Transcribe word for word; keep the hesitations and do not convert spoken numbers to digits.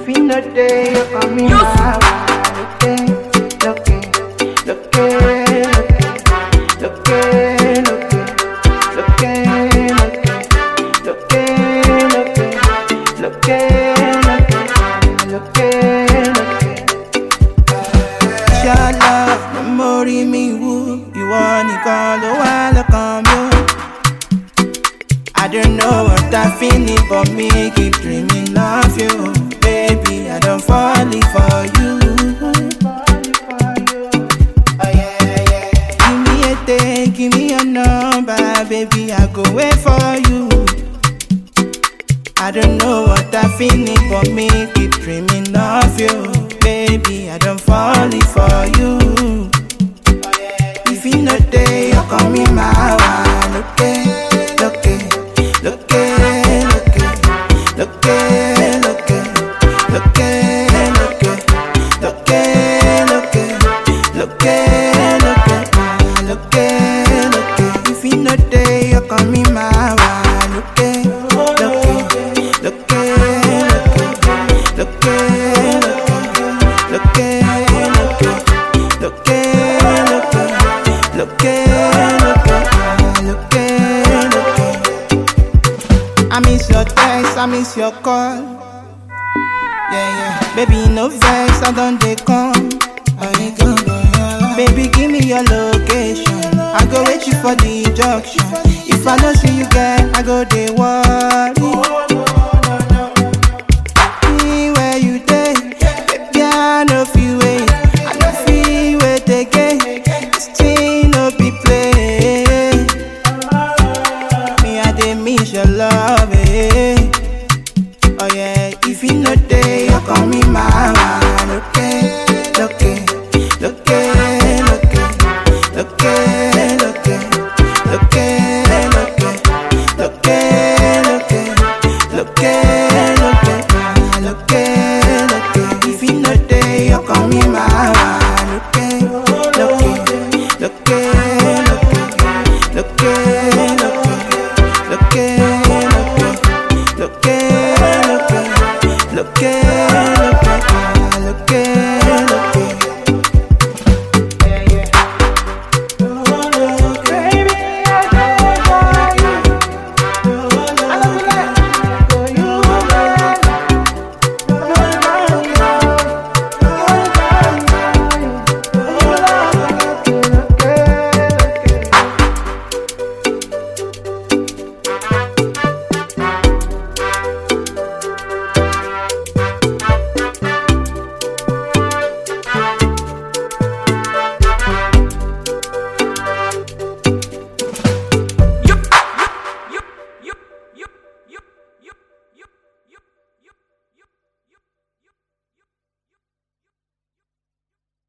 If you know day, you're coming my way. Look it, look it, look it, look it, look it, look it, look it, look it, look it, look it, look it. Your love, memory me woo. You want it all the while, come you. I don't know what I'm feeling, but me keep dreaming of you. Baby, I don't fall for you. Oh yeah, yeah. Give me a day, give me a number. Baby, I go wait for you. I don't know what I'm feeling, but me keep dreaming of you. Baby, I don't fall for you. If you know day, you call me my one. Okay, okay. Look at, look at, look at, look at, look at, look at, look at, look at, look at, look at, look at. If you know day, you call me my one. Look at, look at, look at, look at, look at, look at, look at, look at, look at. I miss your text, I miss your call. Yeah, yeah. Baby, no vex, I don't they come. I come. Baby, give me your location. I go wait you for the junction. If I don't see you again, I go they worry. Me where you dey, baby, I know feel wait. I know feel wait again. This thing no be play. Me I dey miss your love. Oh yeah, if you know day, you call me my man. Okay, okay, okay, okay, okay, okay, okay, okay, okay, okay, okay, okay. If you know day, you call me my man. Okay, okay, okay, okay, okay, okay. Look at, look at, look at, look at, look at.